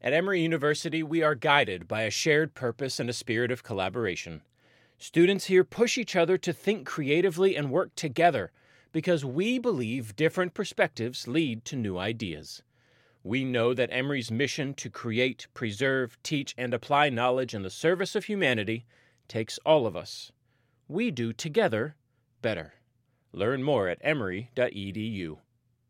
At Emory University, we are guided by a shared purpose and a spirit of collaboration. Students here push each other to think creatively and work together because we believe different perspectives lead to new ideas. We know that Emory's mission to create, preserve, teach, and apply knowledge in the service of humanity takes all of us. We do together better. Learn more at emory.edu.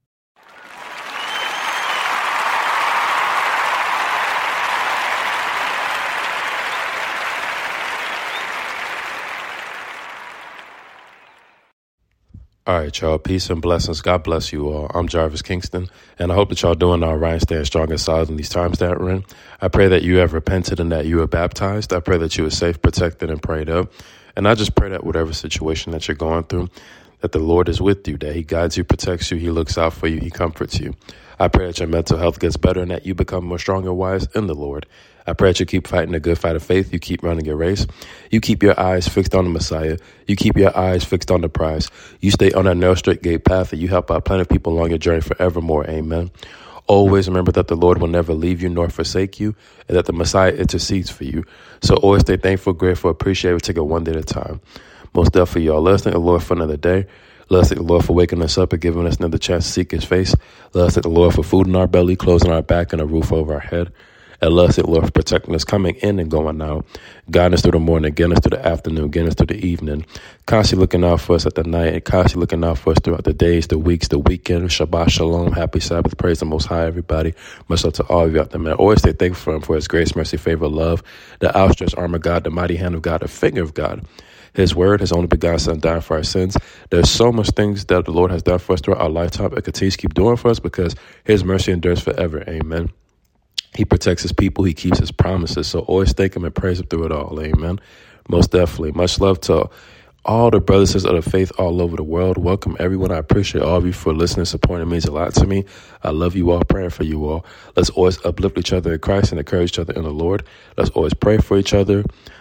All right, y'all. Peace and blessings. God bless you all. I'm Jarvis Kingston, and I hope that y'all doing all right, staying strong and solid in these times that we're in. I pray that you have repented and that you are baptized. I pray that you are safe, protected, and prayed up. And I just pray that whatever situation that you're going through, that the Lord is with you, that he guides you, protects you, he looks out for you, he comforts you. I pray that your mental health gets better and that you become more strong and wise in the Lord. I pray that you keep fighting the good fight of faith. You keep running your race. You keep your eyes fixed on the Messiah. You keep your eyes fixed on the prize. You stay on that narrow, straight gate path, and you help out plenty of people along your journey forevermore. Amen. Always remember that the Lord will never leave you nor forsake you, and that the Messiah intercedes for you. So always stay thankful, grateful, appreciative, take it one day at a time. Most definitely, y'all. Let us thank the Lord for another day. Let us thank the Lord for waking us up and giving us another chance to seek his face. Let us thank the Lord for food in our belly, clothes on our back, and a roof over our head. And let us thank the Lord for protecting us, coming in and going out, guiding us through the morning, getting us through the afternoon, getting us through the evening, constantly looking out for us at the night, and constantly looking out for us throughout the days, the weeks, the weekend. Shabbat shalom, happy Sabbath, praise the Most High, everybody. Much love to all of you out there, man. Always stay thankful for him, for his grace, mercy, favor, love, the outstretched arm of God, the mighty hand of God, the finger of God. His word, his only begotten Son, died for our sins. There's so much things that the Lord has done for us throughout our lifetime and continues to keep doing for us because his mercy endures forever. Amen. He protects his people. He keeps his promises. So always thank him and praise him through it all. Amen. Most definitely. Much love to all the brothers and sisters of the faith all over the world. Welcome, everyone. I appreciate all of you for listening, supporting. It means a lot to me. I love you all, praying for you all. Let's always uplift each other in Christ and encourage each other in the Lord. Let's always pray for each other,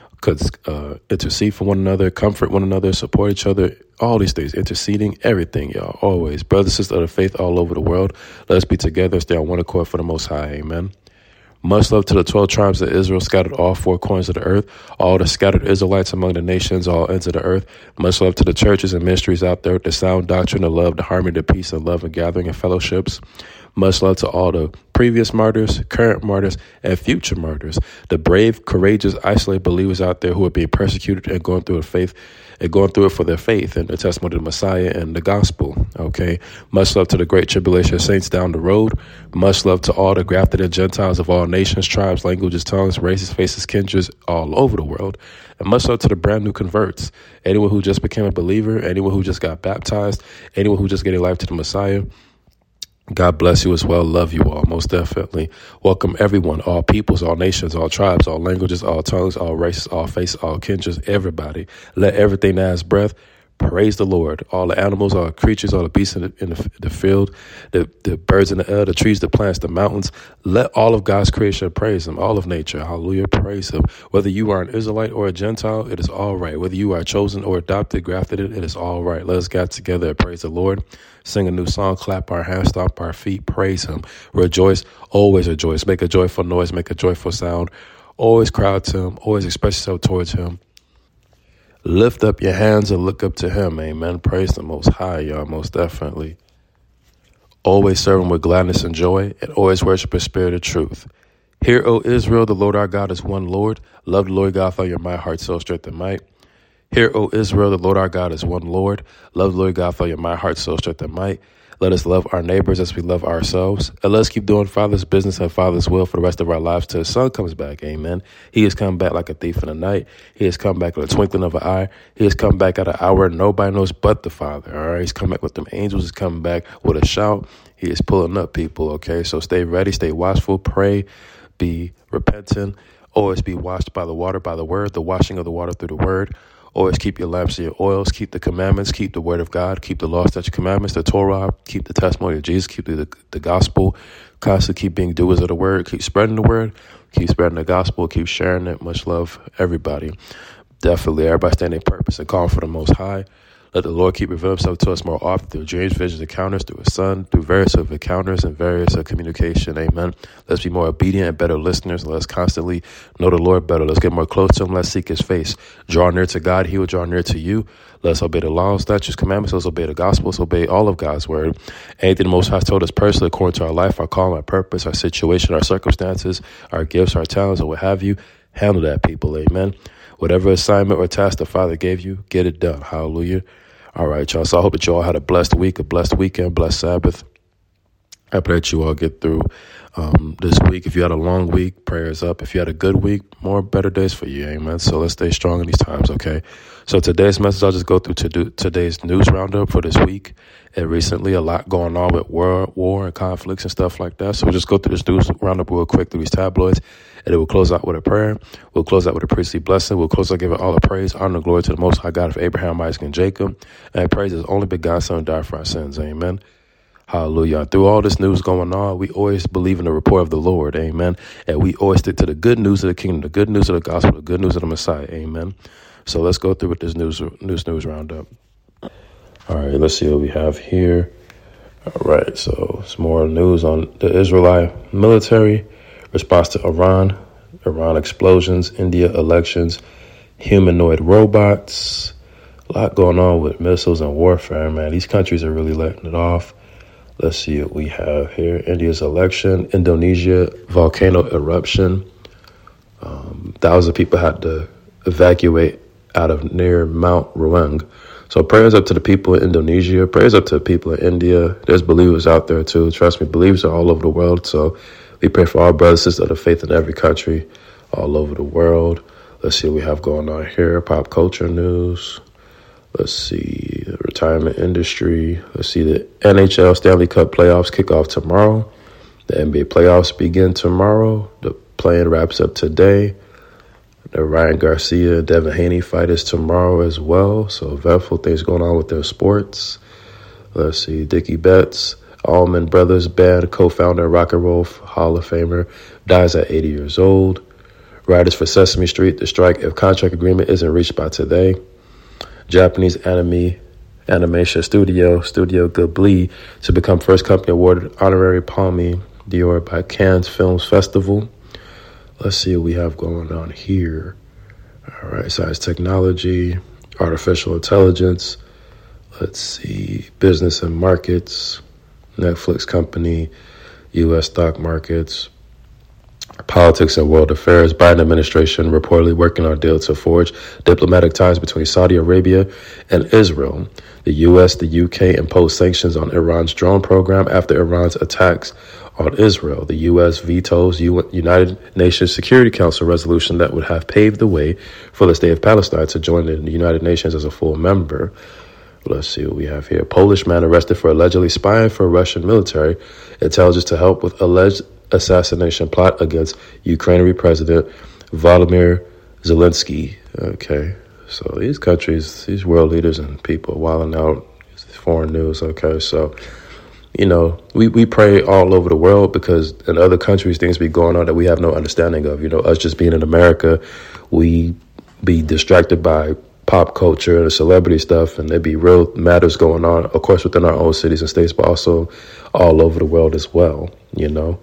intercede for one another, comfort one another, support each other. All these things, interceding, everything, y'all. Always. Brothers and sisters of the faith all over the world. Let's be together, stay on one accord for the Most High. Amen. Much love to the 12 tribes of Israel scattered all four corners of the earth, all the scattered Israelites among the nations, all ends of the earth. Much love to the churches and ministries out there, the sound doctrine, the love, the harmony, the peace, and love, and gathering and fellowships. Much love to all the previous martyrs, current martyrs, and future martyrs, the brave, courageous, isolated believers out there who are being persecuted and going through it for their faith and the testimony of the Messiah and the gospel. Okay. Much love to the great tribulation saints down the road. Much love to all the grafted in Gentiles of all nations, tribes, languages, tongues, races, faces, kindreds, all over the world. And much love to the brand new converts. Anyone who just became a believer, anyone who just got baptized, anyone who just gave their life to the Messiah. God bless you as well. Love you all, most definitely. Welcome everyone, all peoples, all nations, all tribes, all languages, all tongues, all races, all faces, all kindreds, everybody. Let everything that has breath praise the Lord. All the animals, all the creatures, all the beasts in the field, the birds in the air, the trees, the plants, the mountains. Let all of God's creation praise him, all of nature. Hallelujah, praise him. Whether you are an Israelite or a Gentile, it is all right. Whether you are chosen or adopted, grafted in, it is all right. Let us get together and praise the Lord. Sing a new song, clap our hands, stomp our feet, praise him. Rejoice, always rejoice. Make a joyful noise, make a joyful sound. Always cry out to him, always express yourself towards him. Lift up your hands and look up to him. Amen. Praise the Most High, y'all, most definitely. Always serve him with gladness and joy, and always worship in spirit of truth. Hear, O Israel, the Lord our God is one Lord. Love the Lord God with all your might, heart, soul, strength, and might. Hear, O Israel, the Lord our God is one Lord. Love the Lord God with all your might, heart, soul, strength, and might. Let us love our neighbors as we love ourselves. And let us keep doing Father's business and Father's will for the rest of our lives till his Son comes back. Amen. He has come back like a thief in the night. He has come back with a twinkling of an eye. He has come back at an hour nobody knows but the Father. All right. He's come back with them angels. He's coming back with a shout. He is pulling up, people. Okay. So stay ready, stay watchful, pray, be repentant, always be washed by the water, by the word, the washing of the water through the word. Always keep your lamps and your oils, keep the commandments, keep the word of God, keep the law, statutes, commandments, the Torah, keep the testimony of Jesus, keep the gospel, constantly keep being doers of the word, keep spreading the word, keep spreading the gospel, keep sharing it. Much love, everybody. Definitely, everybody standing in purpose and calling for the Most High. Let the Lord keep revealing himself to us more often through dreams, visions, encounters, through his son, through various of encounters and various of communication. Amen. Let's be more obedient and better listeners. Let's constantly know the Lord better. Let's get more close to him. Let's seek his face. Draw near to God. He will draw near to you. Let's obey the laws, statutes, commandments. Let's obey the gospel. Let's obey all of God's word. Anything the Most High told us personally, according to our life, our call, our purpose, our situation, our circumstances, our gifts, our talents, or what have you, handle that, people. Amen. Whatever assignment or task the Father gave you, get it done. Hallelujah. All right, y'all. So I hope that you all had a blessed week, a blessed weekend, blessed Sabbath. I pray that you all get through this week. If you had a long week, prayers up. If you had a good week, more better days for you. Amen. So let's stay strong in these times, okay? So today's message, I'll just go through today's news roundup for this week. And recently, a lot going on with war and conflicts and stuff like that. So we'll just go through this news roundup real quick through these tabloids. And then we'll close out with a prayer. We'll close out with a priestly blessing. We'll close out giving all the praise, honor, and glory to the Most High God of Abraham, Isaac, and Jacob. And praise his only begotten Son who died for our sins. Amen. Hallelujah. Through all this news going on, we always believe in the report of the Lord. Amen. And we always stick to the good news of the kingdom, the good news of the gospel, the good news of the Messiah. Amen. So let's go through with this news roundup. All right, let's see what we have here. All right, so some more news on the Israelite military response to Iran explosions, India elections, humanoid robots. A lot going on with missiles and warfare, man. These countries are really letting it off. Let's see what we have here. India's election, Indonesia, volcano eruption. Thousands of people had to evacuate out of near Mount Ruang. So prayers up to the people in Indonesia. Prayers up to the people in India. There's believers out there too. Trust me, believers are all over the world. So we pray for our brothers and sisters of the faith in every country, all over the world. Let's see what we have going on here. Pop culture news. Let's see, the retirement industry. Let's see, the NHL Stanley Cup playoffs kick off tomorrow. The NBA playoffs begin tomorrow. The play-in wraps up today. The Ryan Garcia, Devin Haney fight is tomorrow as well. So eventful things going on with their sports. Let's see, Dickie Betts, Allman Brothers Band, co-founder, Rock and Roll Hall of Famer, dies at 80 years old. Writers for Sesame Street, the strike if contract agreement isn't reached by today. Japanese animation Studio Ghibli to become first company awarded honorary Palme d'Or by Cannes Films Festival. Let's see what we have going on here. All right, science technology, artificial intelligence. Let's see, business and markets, Netflix company, U.S. stock markets, politics and world affairs. Biden administration reportedly working on a deal to forge diplomatic ties between Saudi Arabia and Israel. The U.S., the UK imposed sanctions on Iran's drone program after Iran's attacks on Israel. The U.S. vetoes United Nations Security Council resolution that would have paved the way for the state of Palestine to join the United Nations as a full member. Let's see what we have here. Polish man arrested for allegedly spying for Russian military intelligence to help with alleged assassination plot against Ukrainian President Volodymyr Zelensky. Okay, so these countries, these world leaders and people wilding out, foreign news. Okay, so, you know, we pray all over the world because in other countries things be going on that we have no understanding of. You know, us just being in America, we be distracted by pop culture and celebrity stuff, and there be real matters going on, of course, within our own cities and states, but also all over the world as well, you know.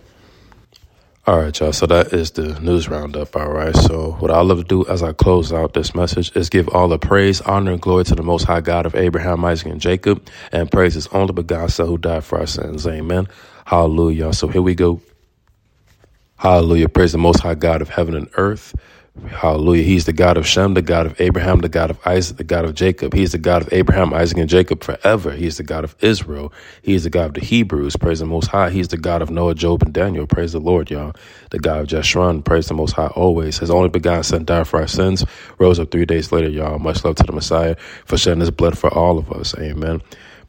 All right, y'all. So that is the news roundup. All right. So what I love to do as I close out this message is give all the praise, honor, and glory to the Most High God of Abraham, Isaac, and Jacob, and praise his only begotten Son who died for our sins. Amen. Hallelujah. So here we go. Hallelujah. Praise the Most High God of heaven and earth. Hallelujah. He's the God of Shem, the God of Abraham, the God of Isaac, the God of Jacob. He's the God of Abraham, Isaac, and Jacob forever. He's the God of Israel. He's the God of the Hebrews. Praise the Most High. He's the God of Noah, Job, and Daniel. Praise the Lord, y'all. The God of Jeshurun. Praise the Most High always. His only begotten Son died for our sins. Rose up 3 days later, y'all. Much love to the Messiah for shedding his blood for all of us. Amen.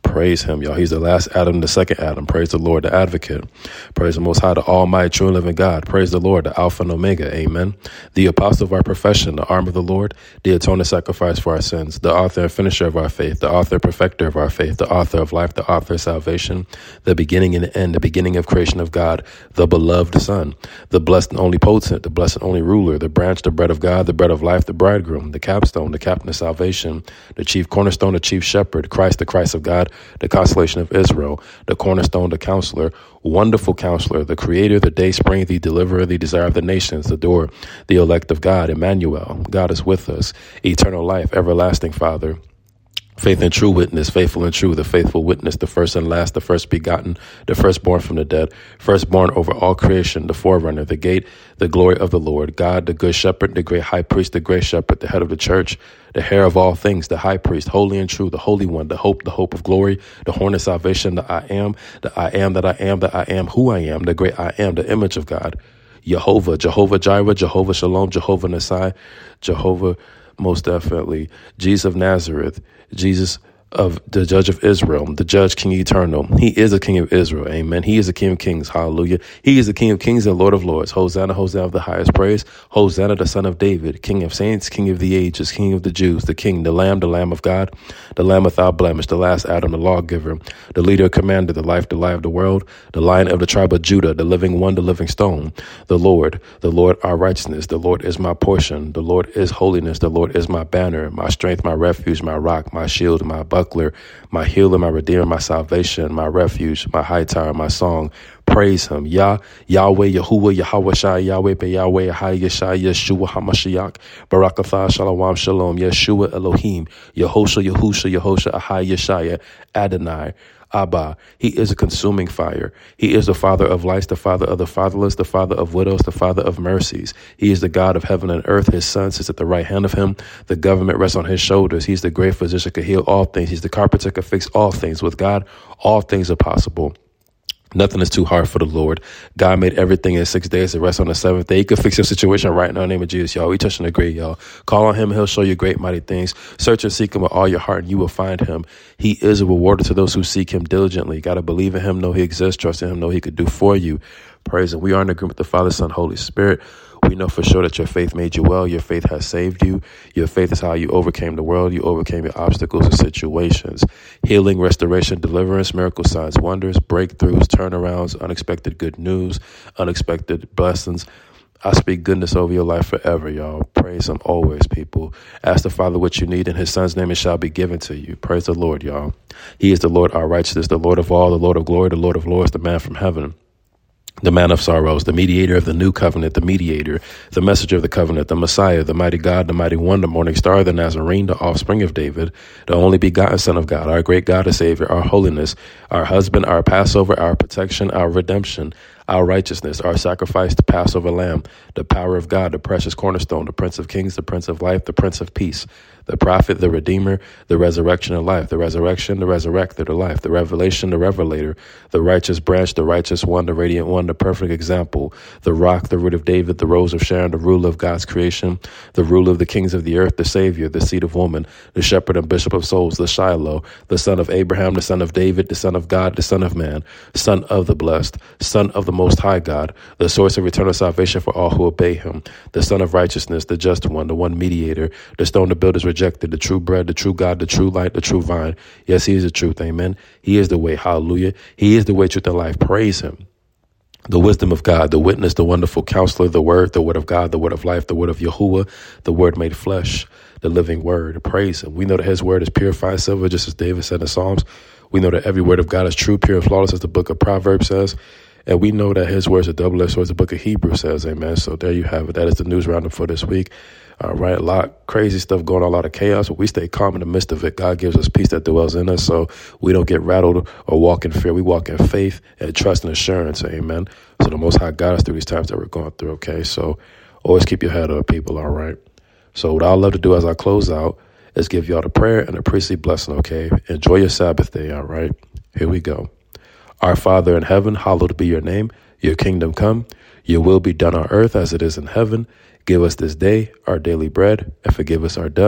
Praise him, y'all. He's the last Adam, the second Adam. Praise the Lord, the advocate. Praise the Most High, the Almighty, true and living God. Praise the Lord, the Alpha and Omega. Amen. The apostle of our profession, the arm of the Lord, the atoning sacrifice for our sins, the author and finisher of our faith, the author and perfecter of our faith, the author of life, the author of salvation, the beginning and the end, the beginning of creation of God, the beloved Son, the blessed and only potent, the blessed and only ruler, the branch, the bread of God, the bread of life, the bridegroom, the capstone, the captain of salvation, the chief cornerstone, the chief shepherd, Christ, the Christ of God, the consolation of Israel, the cornerstone, the counselor, wonderful counselor, the creator, the day spring, the deliverer, the desire of the nations, the door, the elect of God, Emmanuel, God is with us, eternal life, everlasting Father, faith and true witness, faithful and true, the faithful witness, the first and last, the first begotten, the firstborn from the dead, firstborn over all creation, the forerunner, the gate, the glory of the Lord, God, the good shepherd, the great high priest, the great shepherd, the head of the church, the hair of all things, the high priest, holy and true, the holy one, the hope of glory, the horn of salvation, the I am, that I am, that I am, that I am who I am, the great I am, the image of God, Jehovah, Jehovah Jireh, Jehovah Shalom, Jehovah Nisai, Jehovah, most definitely, Jesus of Nazareth, Jesus of the judge of Israel, the judge, King eternal. He is the King of Israel. Amen. He is the King of kings. Hallelujah. He is the King of kings and Lord of lords. Hosanna, Hosanna of the highest praise. Hosanna, the Son of David, King of saints, King of the ages, King of the Jews, the King, the Lamb of God, the Lamb without blemish, the last Adam, the lawgiver, the leader, commander, the life of the world, the Lion of the tribe of Judah, the living one, the living stone, the Lord our righteousness. The Lord is my portion. The Lord is holiness. The Lord is my banner, my strength, my refuge, my rock, my shield, my buckler, my healer, my redeemer, my salvation, my refuge, my high tower, my song. Praise him. Yahweh, Yahuwah, Yahweh Shai, Yahweh, Yahweh, Hai Yeshai, Yeshua, HaMashiach, Barakatha, Shalom, Shalom, Yeshua, Elohim, Yehosha, Yehosha, Ahai Yeshaya, Adonai, Abba. He is a consuming fire. He is the Father of lights, the Father of the fatherless, the Father of widows, the Father of mercies. He is the God of heaven and earth. His Son sits at the right hand of him. The government rests on his shoulders. He's the great physician, could heal all things. He's the carpenter, could fix all things. With God, all things are possible. Nothing is too hard for the Lord. God made everything in 6 days to rest on the seventh day. He could fix your situation right now in the name of Jesus, y'all. We touch and agree, y'all. Call on him. He'll show you great, mighty things. Search and seek him with all your heart, and you will find him. He is a rewarder to those who seek him diligently. You got to believe in him, know he exists, trust in him, know he could do for you. Praise him. We are in agreement with the Father, Son, Holy Spirit. We know for sure that your faith made you well. Your faith has saved you. Your faith is how you overcame the world. You overcame your obstacles and situations. Healing, restoration, deliverance, miracle signs, wonders, breakthroughs, turnarounds, unexpected good news, unexpected blessings. I speak goodness over your life forever, y'all. Praise him always, people. Ask the Father what you need in his Son's name, it shall be given to you. Praise the Lord, y'all. He is the Lord, our righteousness, the Lord of all, the Lord of glory, the Lord of lords, the man from heaven, the man of sorrows, the mediator of the new covenant, the mediator, the messenger of the covenant, the Messiah, the mighty God, the mighty one, the morning star, the Nazarene, the offspring of David, the only begotten Son of God, our great God and Savior, our holiness, our husband, our Passover, our protection, our redemption, our righteousness, our sacrifice, the Passover lamb, the power of God, the precious cornerstone, the Prince of Kings, the Prince of Life, the Prince of Peace, the prophet, the redeemer, the resurrection of life, the resurrection, the resurrected of life, the revelation, the revelator, the righteous branch, the righteous one, the radiant one, the perfect example, the rock, the root of David, the rose of Sharon, the ruler of God's creation, the ruler of the kings of the earth, the savior, the seed of woman, the shepherd and bishop of souls, the Shiloh, the son of Abraham, the son of David, the son of God, the son of man, son of the blessed, son of the most high God, the source of eternal salvation for all who obey him, the son of righteousness, the just one, the one mediator, the stone the builders rejected, the true bread, the true God, the true light, the true vine. Yes, he is the truth. Amen. He is the way. Hallelujah. He is the way, truth, and life. Praise him. The wisdom of God, the witness, the wonderful counselor, the word of God, the word of life, the word of Yahuwah, the word made flesh, the living word. Praise him. We know that his word is purified silver, just as David said in the Psalms. We know that every word of God is true, pure, and flawless, as the book of Proverbs says. And we know that his words are double-edged swords, the book of Hebrews says. Amen. So there you have it. That is the news roundup for this week. All right, a lot of crazy stuff going on, a lot of chaos, but we stay calm in the midst of it. God gives us peace that dwells in us, so we don't get rattled or walk in fear. We walk in faith and trust and assurance. Amen. So the Most High got us through these times that we're going through. Okay, so always keep your head up, people. All right. So what I'd love to do as I close out is give y'all the prayer and the priestly blessing. Okay, enjoy your Sabbath day. All right, here we go. Our Father in heaven, hallowed be your name. Your kingdom come. Your will be done on earth as it is in heaven. Give us this day our daily bread, and forgive us our debt,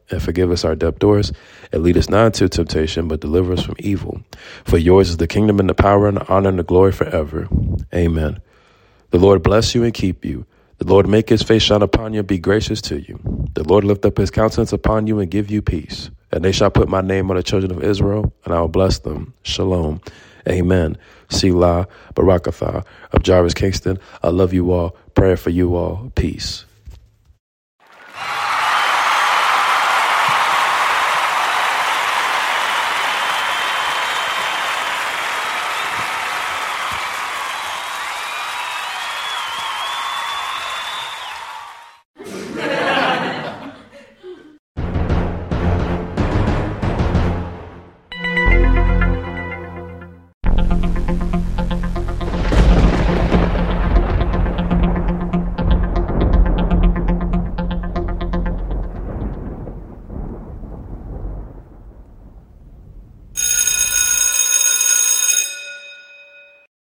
and forgive us our debtors, and lead us not into temptation, but deliver us from evil. For yours is the kingdom and the power and the honor and the glory forever. Amen. The Lord bless you and keep you. The Lord make his face shine upon you and be gracious to you. The Lord lift up his countenance upon you and give you peace. And they shall put my name on the children of Israel, and I will bless them. Shalom. Amen. Selah, Barakatha. I'm Jarvis Kingston. I love you all. Prayer for you all. Peace.